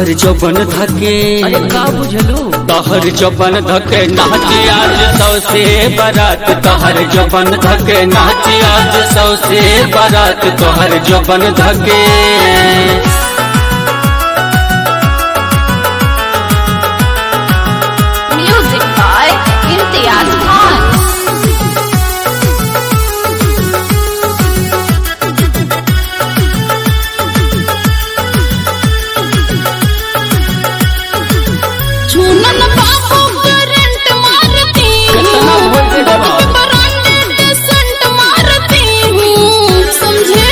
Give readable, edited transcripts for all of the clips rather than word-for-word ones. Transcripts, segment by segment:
तोहर जबन धके अरे का बुझलू तोहर जबन धके नाची आज सौसे बारात तोहर जबन धके नाची आज सौसे बारात तोहर जबन धके Music by Imtiaz Khan. छूनन बाबू करंट मारती हूँ, ब्रांडेड सेंट मारती हूँ, समझे?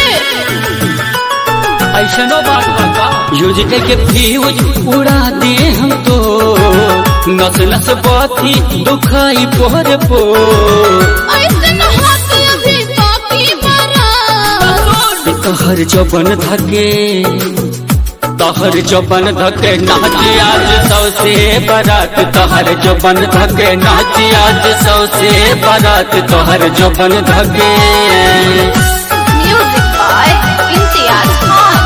ऐसनो बात बता यूज के फ्यूज उड़ा दे हम तो नस नस बाती दुखाई पोर पो ऐसे न हाथ अभी बाकी बरा तोहर जबन धके तोहर जबन धके नाची आज सौसे बारात तोहर जबन धके नाची आज सौसे बारात तोहर जबन धके Music by Imtiaz Khan.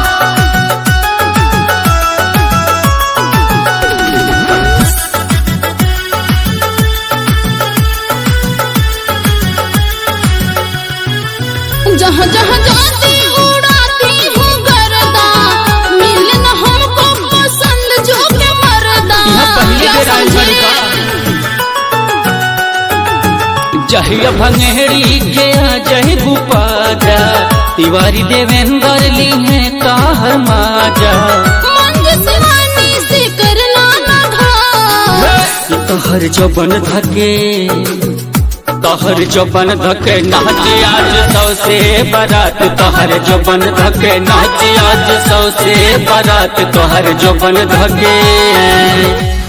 जहाँ जहाँ जाती उड़ाती हूँ गर्दा मिल न हमको पसंद जो के मर्दा यहाँ पहले क्या के राजभर समझे? का जहिया भंगेरी के जय गुपाजा तिवारी देवेंद्र ली है ताहर माजा मंग सिवानी से करना न था तोहर जबन धके तोहर जबन धके नाची आज सौसे बारात तोहर जबन धके नाची आज सौसे बारात तोहर जबन धके